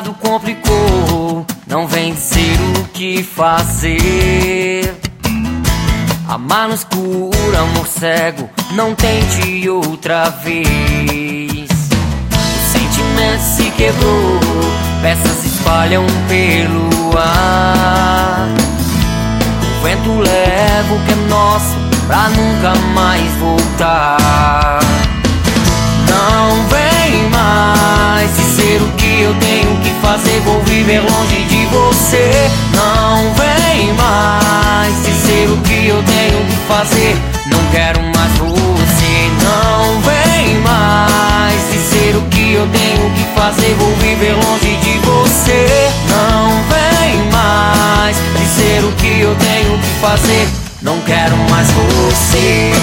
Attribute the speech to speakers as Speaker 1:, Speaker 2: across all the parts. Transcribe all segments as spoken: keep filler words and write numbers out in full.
Speaker 1: lado complicou, não vem dizer o que fazer. Amar no escuro, amor cego, não tente outra vez. O sentimento se quebrou, peças se espalham pelo ar. O vento leva o que é nosso pra nunca mais voltar. Não vem mais dizer o que eu tenho que fazer, vou viver longe de você. Não vem mais dizer o que eu tenho que fazer, não quero mais você. Não vem mais dizer o que eu tenho que fazer, vou viver longe de você. Não vem mais dizer o que eu tenho que fazer, não quero mais você.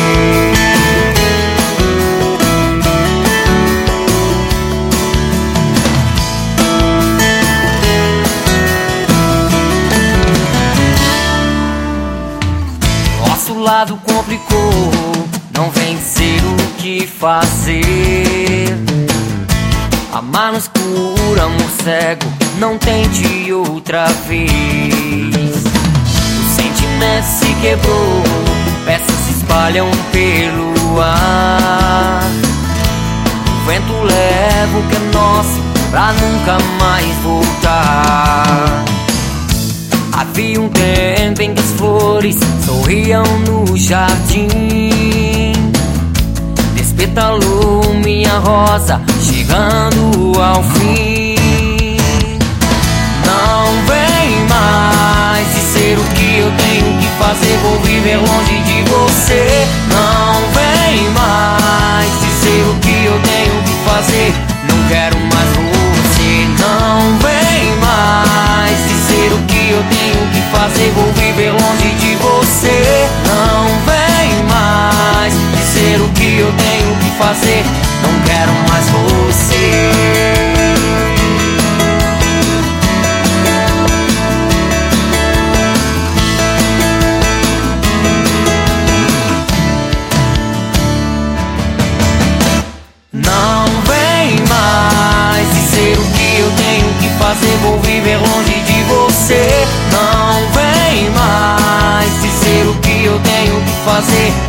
Speaker 1: Nosso lado complicou, não vem dizer o que fazer. Amar no escuro, amor cego, não tente outra vez. O sentimento se quebrou, peças se espalham pelo ar. O vento leva o que é nosso pra nunca mais voltar. Havia um tempo em que as flores sorriam no jardim. Despetalou minha rosa, chegando ao fim. Não vem mais dizer o que eu tenho que fazer, vou viver longe de você. Não vem mais dizer o que eu tenho que fazer, não quero mais você. Não vem mais dizer o que eu tenho que fazer, vou viver longe de você. Não vem mais dizer o que eu tenho que fazer, não quero mais você. Não vem mais dizer o que eu tenho que fazer, vou viver longe de você. Não vem mais dizer o que eu tenho que fazer,